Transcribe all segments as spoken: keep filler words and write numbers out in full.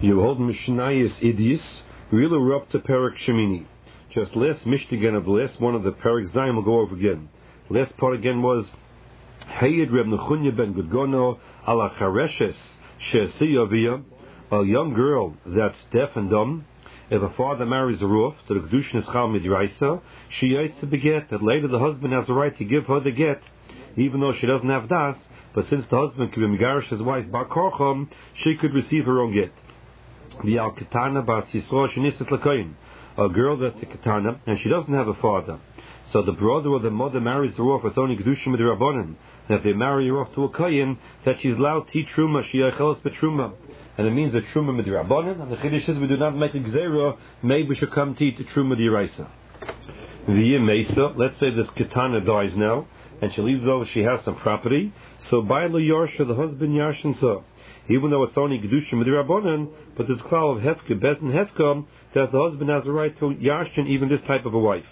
You hold Mishnayis Idis, really we're up to Perek Shemini. Just last Mishtigan of the last one of the Perek Zayim will go over again. Last part again was Hayed Reb Nechunya ben Gudgono ala Chareshes She'esiyaviyah, a young girl that's deaf and dumb. If a father marries a roof to the Kedushin Ischal Midraisa, she yates a beget that later the husband has the right to give her the get, even though she doesn't have das. But since the husband could be Megarish his wife Bar Korchom, she could receive her own get. The Al Ketana Bas Yisroel Shenisis Lakoyin, a girl that's a Ketana and she doesn't have a father. So the brother or the mother marries her off. It's only Kedushin Midrabanan. And if they marry her off to a Koyin, that she's allowed to eat Truma, she Yecheles Betruma. And it means a Truma Midrabanan. And the Chiddush is we do not make a Gzera, maybe we should come to eat the Truma D'Iraisa. The Mesa, let's say this Ketana dies now, and she leaves over, she has some property. So by Lo Yarsha, the husband Yarshin so. Even though it's only Kedushin Midrabanan, but there's Klal of Hefka, Bet and Hefka, that the husband has a right to Yarshin, even this type of a wife.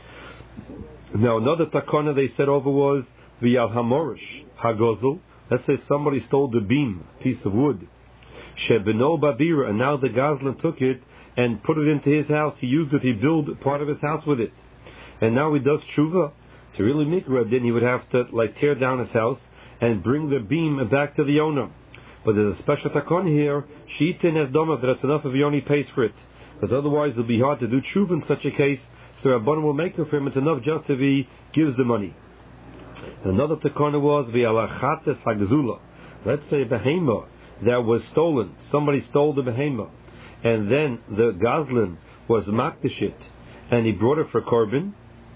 Now another takana they said over was V'yal Hamorish Hagozel. Let's say somebody stole the beam, piece of wood, Shebeno Babira, and now the Gazlan took it and put it into his house. He used it, he built part of his house with it, and now he does tshuva. So really mikra, then he would have to like tear down his house and bring the beam back to the owner. But there's a special takon here, Shitin has doma, that's enough if he only pays for it, because otherwise it'll be hard to do tshuva in such a case. So Rabbanan will make it for him. It's enough just if he gives the money. And another takana was v'alachates hagzula. Let's say a behema that was stolen. Somebody stole the behema, and then the gazlan was makdishit, and he brought it for korban.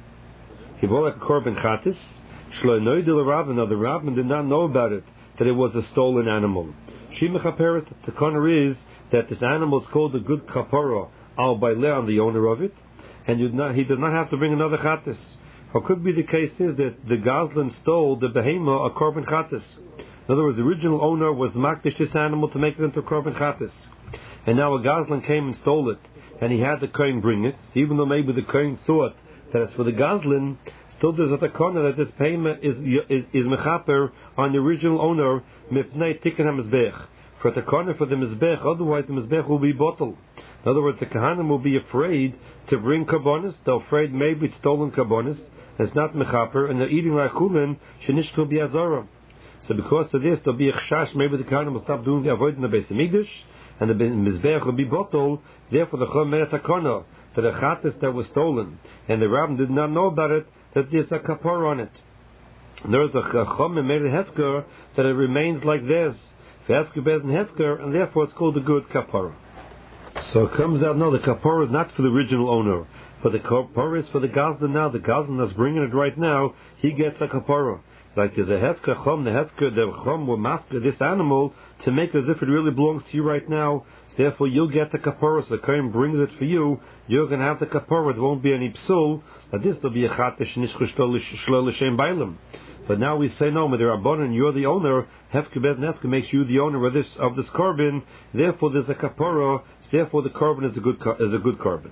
He brought like a korban chatis. Shloinoy de l'Rabbin. Now the Rabbin did not know about it, that it was a stolen animal. Shimachaperet. The takana is that this animal is called a good kapara al baileh, on the owner of it. And you not, he does not have to bring another chattis. Or could be the case is that the Gazlan stole the behema, a korban chattis. In other words, the original owner was makdish this animal to make it into a korban chattis, and now a Gazlan came and stole it, and he had the kohen bring it. So even though maybe the kohen thought that it's for the Gazlan, still there's a takana that this payment is is, is mechaper on the original owner mipnei tikkun hamizbech, for a takana for the mizbech. Otherwise, the mizbech will be bottled. In other words, the Kahanim will be afraid to bring karbonis. They're afraid maybe it's stolen karbonis, and it's not mechaper, and they're eating like chulin, shenishkul bi'azara. So because of this, there'll be a chashash, maybe the Kahanim will stop doing the avoid in the Beis Hamikdash, and the Mizbeach will be bottled. Therefore, the Chum made a takana to the chattis that was stolen, and the Rabbin did not know about it, that there's a kapar on it. And there's a Chum made a hefker, that it remains like this. Hefker bez and hefker, and therefore it's called a good kapara. So it comes out, no, the kapara is not for the original owner, but the kapara is for the Gazlan now. The Gazlan that's bringing it right now, he gets a kapara. Like there's a hefka chum, the hefka, the chum will mafka this animal to make it as if it really belongs to you right now. So therefore you'll get the kapara. So the kohen brings it for you, you're going to have the kapara. There won't be any psul. But this will be a chatish nishchush shlo l'shem bailam. But now we say no, Midrabanan, you're the owner. Hefka bez nefka makes you the owner of this of this korban. Therefore there's a kapara. Therefore, the korban is a good is a good korban.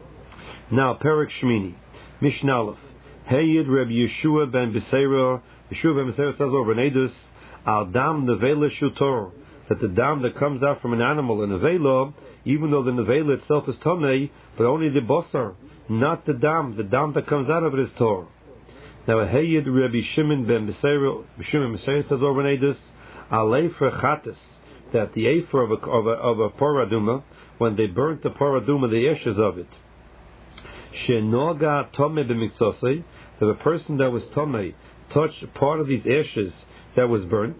Now, Perek Shmini, Mishnah Aleph. Heyid Reb Yeshua ben Beseira. Yeshua ben Beseira says over in Edus, Al dam nevela shutor, that the dam that comes out from an animal in nevela, even though the nevela itself is tamei, but only the bosar, not the dam. The dam that comes out of it is tor. Now, Heyid Reb Shimon ben Beseira. Shimon ben Beseira says over in Edus, Al leifer chatis, that the afer of a of a, of a paraduma, when they burnt the paraduma, the ashes of it, shenoga tome b'mitzosei, that the person that was tome touched part of these ashes that was burnt,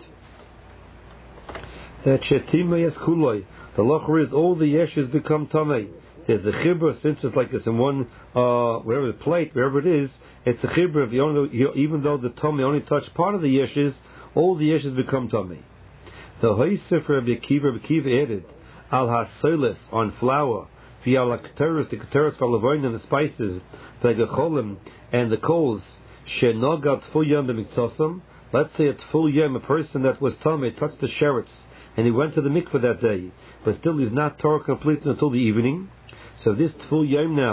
that shetima yes kuloi, the locher is all the ashes become tome. There's a chibra, since it's like this in one uh, wherever the plate, wherever it is, it's a chibra. If you only, even though the tome only touched part of the ashes, all the ashes become tome. The Hoysef Rabbi Akiva, Rabbi Akiva added, Al hasolis, on flour, via la keteris, the keteris for lavoin and the spices, the gecholim and the coals, shenogat full yom b'mitzosam. Let's say it's full yom, a person that was tamei touched the sherets, and he went to the mikveh that day, but still he's not torah complete until the evening. So this full yom now,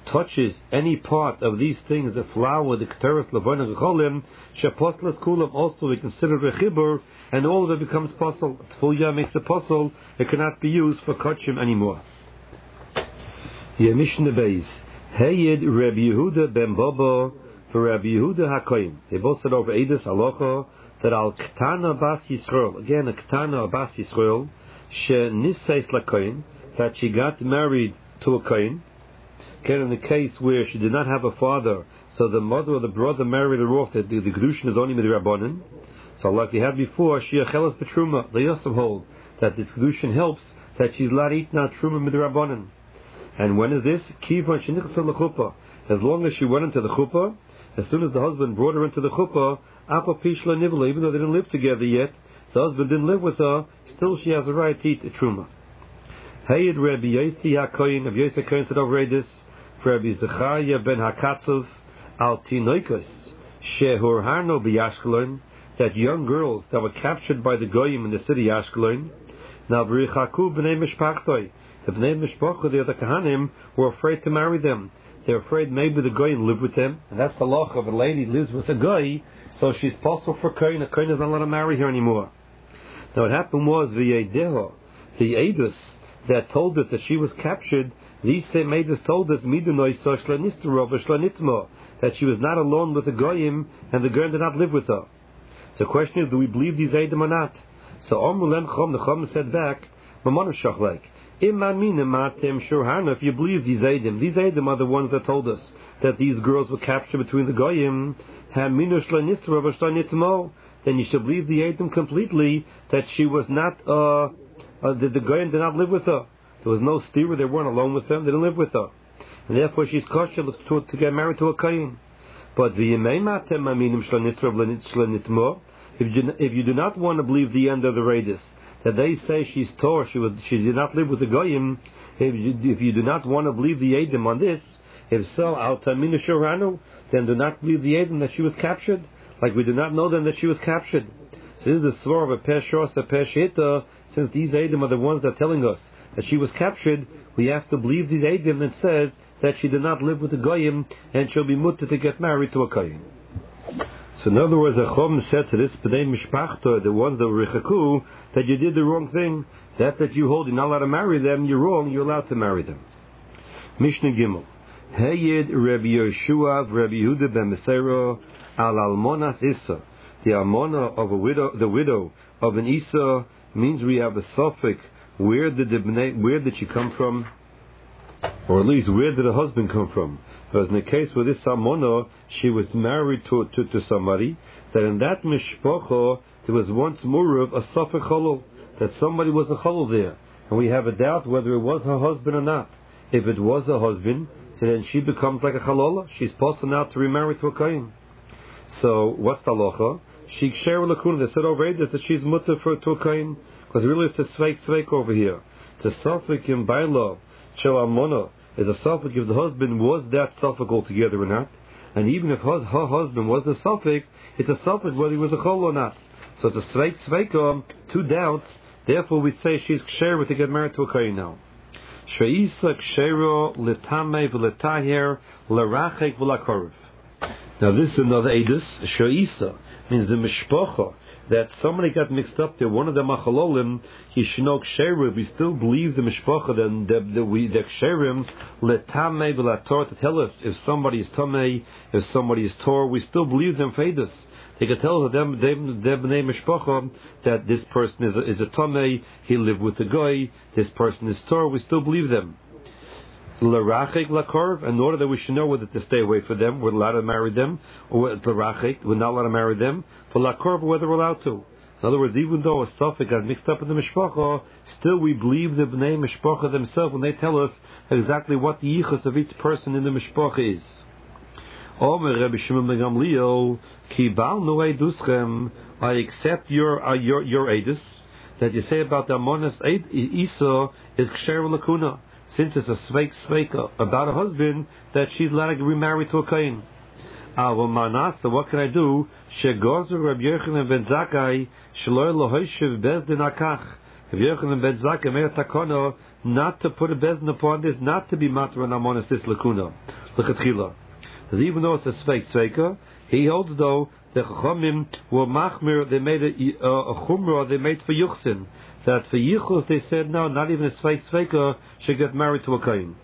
touches any part of these things, the flour, the Keteris, Levon, and Gecholim, Shapostlas Kulam, also we consider the Chibur, and all of it becomes Posel. Tfulia makes a Posel, it cannot be used for Kachim anymore. Mishnah Beis, Heyed Rabbi Yehuda ben Baba, for Rabbi Yehuda HaKoyin. They both said over Eidos Halacha, that Al Ktana Bas Yisrael, again a Ktana Bas Yisrael, She Nisseis LaKoyin, that she got married to a Koyin. Again, in the case where she did not have a father, so the mother or the brother married her off, that the, the Kedushin is only Midrabanan. So like we had before, she Achelas Betruma, they also hold that this Kedushin helps, that she's allowed to eat now Truma Midrabanan. And when is this? Kivan Shenichsa LaChuppah. As long as she went into the Chuppah, as soon as the husband brought her into the Chuppah, Apa Pishla Nivla, even though they didn't live together yet, the husband didn't live with her, still she has a right to eat a Truma. Hayed Rabbi Yossi HaKoyin, Rabbi Yossi HaKoyin said over this, for Rabbi Zechariah ben HaKatzov, Al Tinoikos, Shehur Harno B'Yashkelon, that young girls that were captured by the Goyim in the city Ashkelon, now V'richaku b'nei Mishpachtoi, the b'nei Mishpachtoi, the other Kahanim, were afraid to marry them. They're afraid maybe the Goyim live with them, and that's the law of a lady lives with a Goy, so she's possible for Koyin. A Koyin is not allowed to marry her anymore. Now what happened was V'yedeho, the Eidos that told us that she was captured, these same Eidos told us Midunoi so shlanistero v'shlanitmo, that she was not alone with the Goyim, and the Goyim did not live with her. So the question is, do we believe these Eidim or not? So Omulem Chom, the Chom said back, Mamonu Shachlek, if you believe these Eidim, these Eidim are the ones that told us that these girls were captured between the Goyim, then you should believe the Eidim completely, that she was not, uh, uh that the Goyim did not live with her. There was no stira, they weren't alone with them, they didn't live with her. And therefore she's kosher to, to get married to a Kohen. But if you, if you do not want to believe the end of the Radis, that they say she's Torah, she was, she did not live with the Goyim, if you, if you do not want to believe the Eidim on this, if so, al taminu shoranu, then do not believe the Eidim that she was captured, like we do not know then that she was captured. So this is the svar of a Peshos, a Peshita, since these Eidim are the ones that are telling us that she was captured, we have to believe these Eidim that says that she did not live with the Goyim, and she'll be mutter to get married to a Kohen. So in other words, the Chom said to this B'nai Mishpachto, the ones that were Richaku, that you did the wrong thing. That that you hold, you're not allowed to marry them, you're wrong, you're allowed to marry them. Mishnah Gimel. Heyed Rabbi Yeshua Rabbi Yehuda ben Mesero al Almonas Issa. The Almona of a widow, the widow of an Issa, means we have a suffix. Where did the where did she come from? Or at least where did the husband come from? Because in the case with this Almona, she was married to, to, to somebody, that in that mishpacha there was once murav a suffix cholol, that somebody was a cholol there, and we have a doubt whether it was her husband or not. If it was her husband, so then she becomes like a chalola. She's possible now to remarry to a kohen. So what's the halacha? She ksher lakuna. They said over this that she's mutter for to a kohen, because really it's a sveik sveik over here. It's a suffix in bailov shel almona. Is a suffix if the husband was that suffix altogether or not, and even if her, her husband was the suffix, it's a suffix whether he was a chol or not. So it's a sveik sveikom, two doubts. Therefore, we say she's ksher to get married to a kohen now. Sheisa kshero letame v'letaher lerachek v'lakorv. Now this is another edus. Sheisa means the mishpacha, that somebody got mixed up there. One of the machalolim, he shnok ksherim. We still believe the mishpacha, then the the we the ksherim letame v'lator, to tell us if somebody is tamei, if somebody is tor. We still believe them for edus. They can tell them, them, them b'nei mishpacha, that this person is a, is a tamei, he lived with the guy, this person is tor, we still believe them. L'rachik l'korv, in order that we should know whether to stay away from them, we're allowed to marry them, or l'rachik, we're not allowed to marry them, for l'korv, whether we're allowed to. In other words, even though a suffix got mixed up in the mishpacha, still we believe the b'nei mishpacha themselves when they tell us exactly what the yichus of each person in the mishpacha is. Omer Rabbi Shimon ben Gamliel, ki bal nu eiduschem, I accept your uh, your your edus that you say about the Amonas Isa is ksher lakuna, since it's a sveik sveika about a husband that she's allowed to remarry to a kohen. Ava manasa, what can I do? Shegozer Rabbi Yochanan ben Zakkai shelo lohishiv bezdin akach. Rabbi Yochanan ben Zakkai made a takana not to put a bezin upon this, not to be matar and amonis this lakuna, l'chatchila. Because even though it's a sveik sveika, he holds though the chachamim were machmir, they made a, a, a chumrah, they made for yuchsin, that for yichus they said no, not even a sveik sveika should get married to a kohen.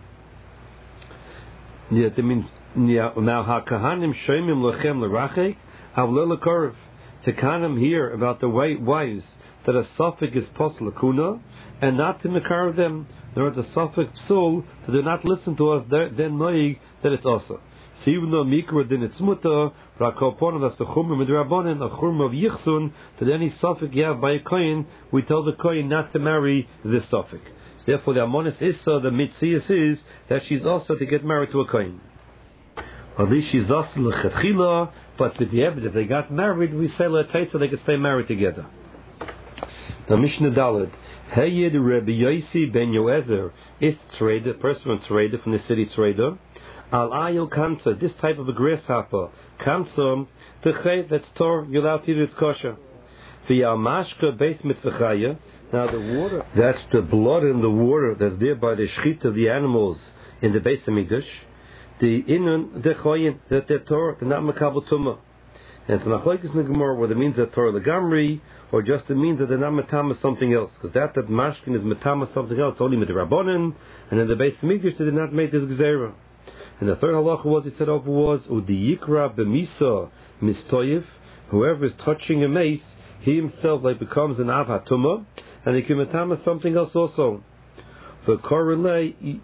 Yeah, that means now hakahanim shoymim lechem lerachek havle lekarv. To kahanim hear about the wives that a suffix is pos lakuna and not to mekar them. There is a suffix psul, so they not listen to us. Then noig that it's also. So even though mikra din it's muta, rakopon that's the chumra midrabanan, a chumra of yichsun, that any suffix you have by a kohen, we tell the kohen not to marry this suffix. So therefore, the amonis issa, the mitzias is that she's also to get married to a kohen. At least she's also lechatchila, but with the evidence, if they got married, we say letayt so they could stay married together. Now Mishnah Daled, Heyed Rabbi Yosi ben Yoezer is trader, person trader from the city trader. Al Ayil Kamsa, this type of a grasshopper, Kamsa, the chay that's tor, you're allowed to eat its kosher. The Almashka base mitzvachaya, now the water, that's the blood in the water that's there by the shchit of the animals in the base of Mikdash. The inun, the choyin, that they're tor, they're not makabel tumah. And it's machlokes in the Gemara whether it means that Torah legamri or just it means that they're not matama something else, because that that mashkin is matama something else only with the rabbanon, and in the base of Mikdash they did not make this gzeira. And the third halacha was, he said over was udi yikra b'misa mistoyev, whoever is touching a mace, he himself like becomes an av hatuma, and he can matama something else also. The korelei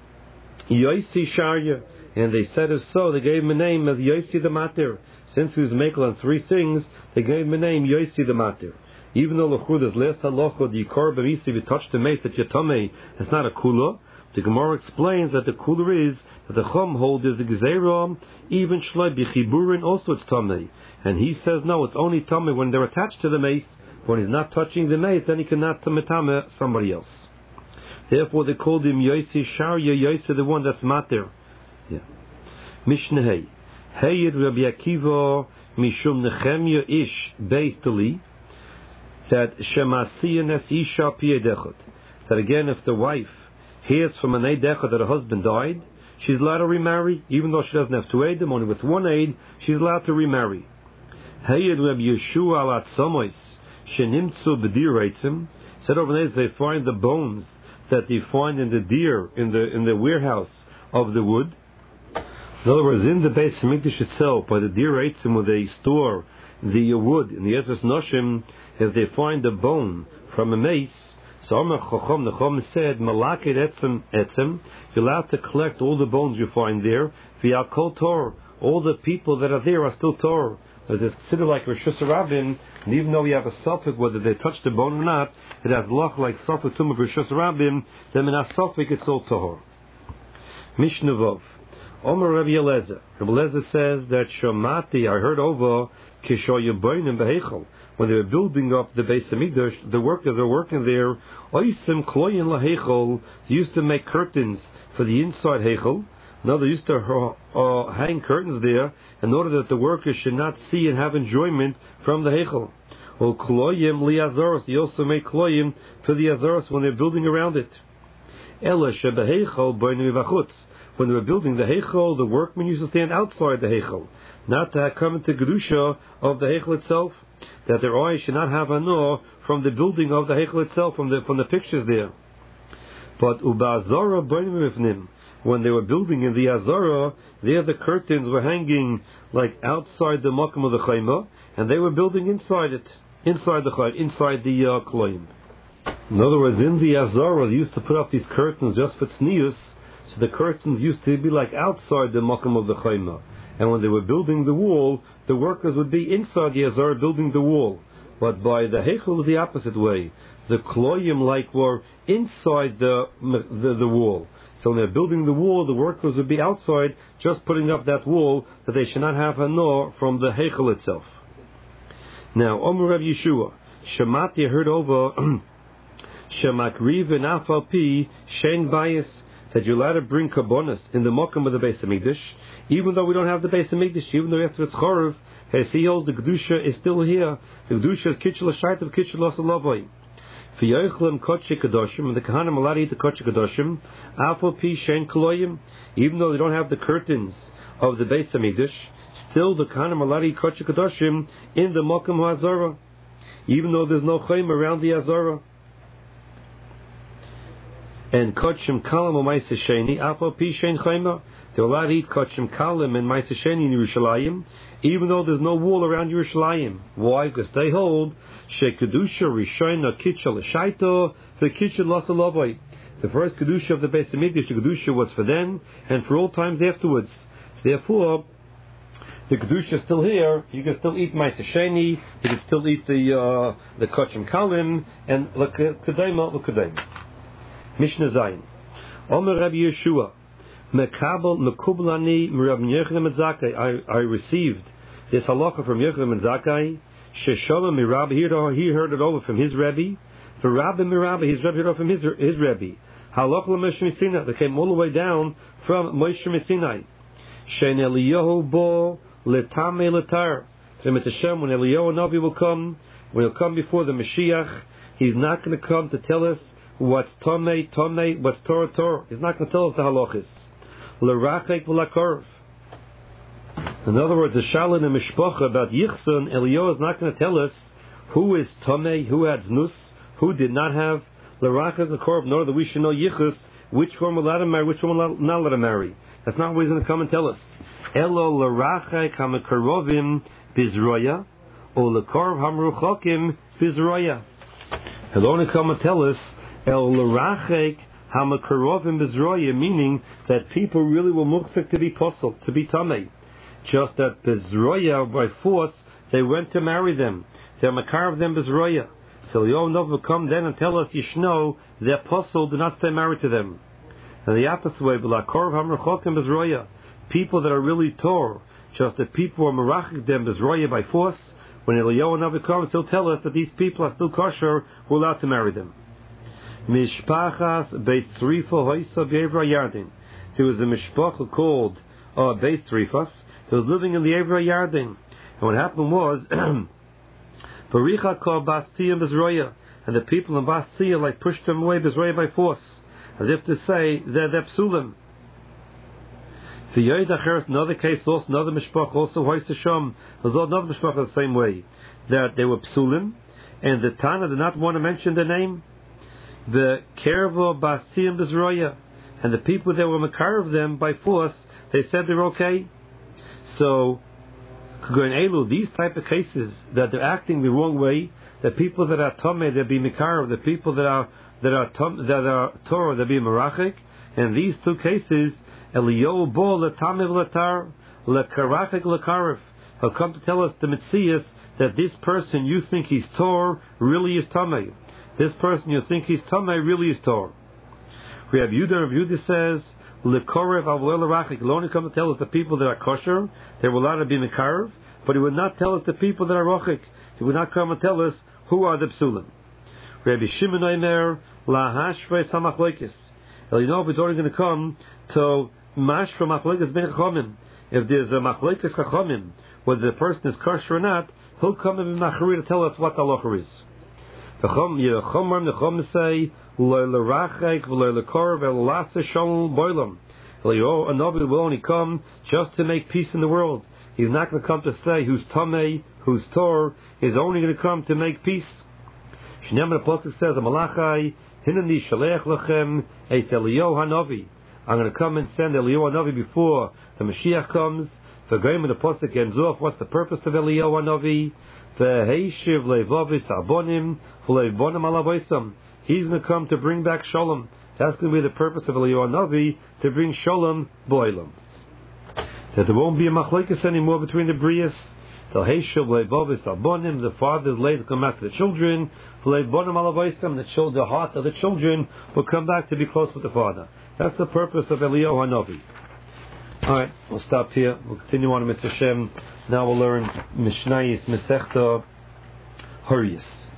yosi sharya, and they said if so, they gave him a name as Yosi the Matir. Since he was makel on three things, they gave him a name Yosi the Matir. Even though Lechud is less halacha, the Yikor b'misi, if you touch the mace that you're tamei, it's not a kula. The Gemara explains that the kula is that the Chum hold is a gzeira, even shloi b'chiburin, also it's tamei. And he says no, it's only tamei when they're attached to the mace. When he's not touching the mace, then he cannot tametame somebody else. Therefore, they called him Yosi Sharya, Yosi the one that's matir. Yeah. Mishnah Hey. Heyed Rabbi Akiva Mishum Nechemya Ish Beistali, that Shemasiya Nes Isha Piedechot. That again, if the wife hears from an Eidechot that her husband died, she's allowed to remarry, even though she doesn't have two Eidim, only with one Eid, she's allowed to remarry. Heyed Rabbi Yeshua Al Atzamois Shenimtzu B'dir Reitzim, said over there, they find the bones that they find in the deer, in the in the warehouse of the wood. In other words, in the base of Mikdash itself, by the deer eitzim where they store the wood, in the Ezras Noshim, if they find a bone from a mace, so Amar Chacham, the Chacham said, Malakid etzem etzem, you're allowed to collect all the bones you find there, via kol Torah, all the people that are there are still Torah. As it's considered like Rosh Hashanah, and even though we have a suffix whether they touch the bone or not, it has loch like suffix tum of Rosh Hashanah, then in a suffix it's all Torah. Mishnah Vov. Omer Rabbi Eliezer. Rabbi Eliezer says that Shomati, I heard over Kishoyaboinim Behechel, when they were building up the Beis Hamikdash, the workers were working there. Oisim Kloyin LaHechel, they used to make curtains for the inside Hechel. Now they used to uh, uh, hang curtains there in order that the workers should not see and have enjoyment from the Hechel. Or Kloyim Liazaros, they also make Kloyim for the Azaros when they're building around it. Ela Shebehechel Boinim Vachutz. When they were building the Heichel, the workmen used to stand outside the Heichel, not to come into Gedusha of the Heichel itself, that their eyes should not have anor from the building of the Heichel itself, from the from the pictures there. But Ubazara B'nimifnim, when they were building in the Azara, there the curtains were hanging like outside the Makam of the Chayma, and they were building inside it, inside the Chayma, inside the uh, Kloim. In other words, in the Azara, they used to put up these curtains just for tznius. So the curtains used to be like outside the makam of the chayma, and when they were building the wall, the workers would be inside the azar building the wall. But by the heichel was the opposite way. The kloyim like were inside the, the the wall. So when they're building the wall, the workers would be outside, just putting up that wall that they should not have hanor from the heichel itself. Now, Omer Rav Yeshua, Shemati heard over Shemakriv and Afal Pi Shein Bayis, that you're allowed to bring kabbonis in the mokum of the Beis Hamikdash, even though we don't have the Beis Hamikdash, even though after it's chorav, as he holds the kedusha is still here. The kedusha is kitchel shait of kitchel asalavoi. V'yoichlem kodesh kadoshim, and the Kohanim allowed to eat the kodesh kadoshim, afal pi shein kloyim, even though they don't have the curtains of the Beis Hamikdash, still the Kohanim allowed to eat kodesh kadoshim in the Mokum HaZorah, even though there's no chayim around the Azorah. And kodshim kalim or ma'aseh sheni, afal pi shein chayma, they're allowed to eat kodshim kalim and ma'aseh sheni in Yerushalayim, even though there's no wall around Yerushalayim. Why? Because they hold shekedusha rishona kitcha l'shaito v'kitcha l'salavai. The first kedusha of the Beis Hamikdash, the kedusha was for then and for all times afterwards. Therefore, the kedusha is still here. You can still eat ma'aseh sheni. You can still eat the uh, the kodshim kalim and l'kedema l'kedema. Mishnah Zayin. Omer Rabbi Yeshua, Mekabel Mekublani Rabbi Yochanan ben Zakkai. I I received this halacha from Yochanan ben Zakkai. Sheshama Mirabbi, he heard it over from his Rebbe. For Rabbi Mirabbi, his Rebbe heard it from his his Rebbe. Halacha Moshe Sinai. They came all the way down from Moshe Sinai. Shein Eliyahu bo letame letar. So Mister Shem, when Eliyahu Navi will come, when he'll come before the Mashiach, he's not going to come to tell us what's Tomei, Tomei, what's Torah, Torah. He's not going to tell us the halachas. L'rachek v'lakorv. In other words, the Shalom and Mishpacha about Yichsun, Eliyahu is not going to tell us who is Tomei, who had Znus, who did not have L'rachek v'lakorv, nor that we should know Yichus, which one will let him marry, which one will not let him marry. That's not what he's going to come and tell us. Elo l'rachek ha'mekarovim bizroya, or l'korv ha'meruchokim bizroya. He'll only come and tell us El l'rachek ha'mekarovim bizroya, meaning that people really were muchzik to be posel, to be tamei. Just that bizroya, by force, they went to marry them. They're makar of them bizroya. So Eliyahu will come then and tell us, Yishno, their posel do not stay married to them. And the opposite way, b'lakorv ha'meruchokim bizroya, people that are really Torah, just that people are merachik them bizroya by force. When Eliyahu comes, he'll tell us that these people are still kosher, we're allowed to marry them. Mishpachas Beis Tzrifa Hoisa Be'Evra Yardin. There was a mishpacha called uh, Beis Tzrifas. He was living in the Evra Yardin. And what happened was, Baricha called Bastiyah Bezroya. And the people in Bastiyah like pushed them away Bezroya by force. As if to say, they're, they're psulim. The Yoid Acheres, another case, also another mishpacha, also Hoisa Shom. There's another mishpacha the same way. That they were psulim. And the Tana did not want to mention the name. The Kervo Bastiyah Bezroya. And the people that were makar of them by force, they said they're okay. So, Elu, these type of cases that they're acting the wrong way, the people that are Tomei, they'll be makar, the people that are that are tom, that are Torah, they'll be Merachik. And these two cases, Eliyahu bo letamei v'letar lekarachik lekarif. He'll come to tell us the Metzias that this person you think he's Torah really is Tomei. This person you think he's Tomei really is Torah. Rabbi Yehuda, Rabbi Yehuda says, L'korev avol l'rachik. He'll only come to tell us the people that are kosher, they were allowed to be mekarev, but he would not tell us the people that are rochik. He would not come and tell us who are the psulim. Rabbi Shimon Omer, lahashvei samachloikis. Eliyahu is only going to come to mashva machloikis ben chachamim. If there's a machloikis chachamim, whether the person is kosher or not, he'll come and be machari to tell us what the halacha is. The chum say, L'rachek v'le'lekorv v'l'lasa shalom boilam. Eliyahu, a Navi will only come just to make peace in the world. He's not going to come to say who's Tamei, who's Tor. He's only going to come to make peace. Shneim the Pasuk says, Malachai, hinani shalech lachem, eis Eliyahu hanavi. I'm going to come and send Eliyahu hanavi before the Mashiach comes. V'goyim the Pasuk ends off, what's the purpose of Eliyahu hanavi? V'heishiv le'vavis abonim, v'le'vonim alavoisam. He's going to come to bring back Shalom. That's going to be the purpose of Eliyahu Navi, to bring Shalom Boilam. That there won't be a machlokes anymore between the Brias. The father's laid to come back to the children. The, the heart of the children will come back to be close with the father. That's the purpose of Eliyahu Navi. Alright, we'll stop here. We'll continue on to Mister Shem. Now we'll learn Mishnayis Mesechta Horius.